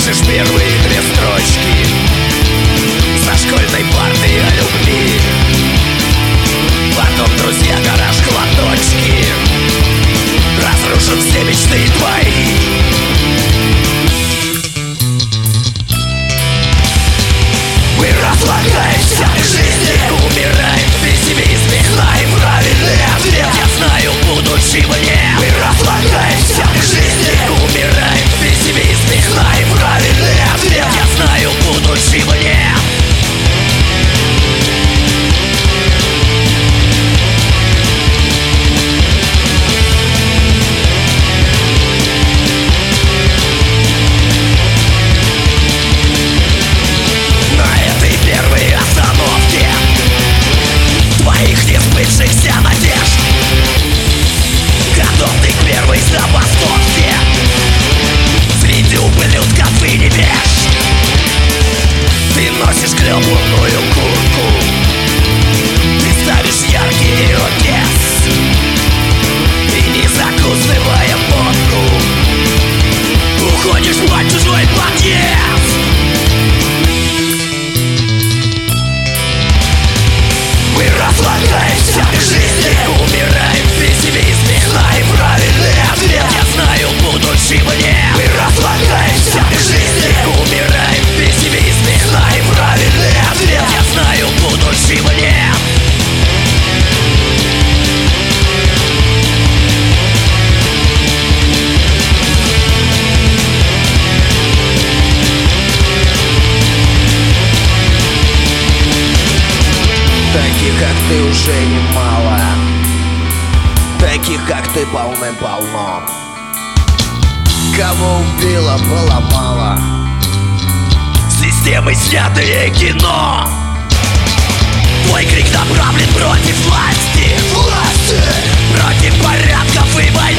Пишешь первые две строчки со школьной парты о любви. Потом друзья, гараж, кладочки, разрушат все мечты твои. Мы разлагаемся в жизни, умираем в пессимизме, знаем правильный ответ. Я знаю, будучи мне. Мы разлагаемся в жизни, умираем в пессимизме, знаем правильный ответ. Я знаю, будучи мне. Твоих несбывшихся надежд, готов ты к первой забастовке. Среди ублюдков и невежд ты носишь клёпанную куртку, ты ставишь яркий ирокез и, не закусывая водку, уходишь под чужой подъезд. Мы разлагаемся в жизни, умираем в пессимизме, знаем правильный ответ. Я знаю, будучи мне. Мы разлагаемся в жизни, умираем в пессимизме, знаем правильный ответ. Я знаю, будучи мне. Таких, как ты, уже немало. Таких, как ты, полным-полно. Кого убило, было мало. Системы снятые кино. Твой крик направлен против власти, против порядков и войны.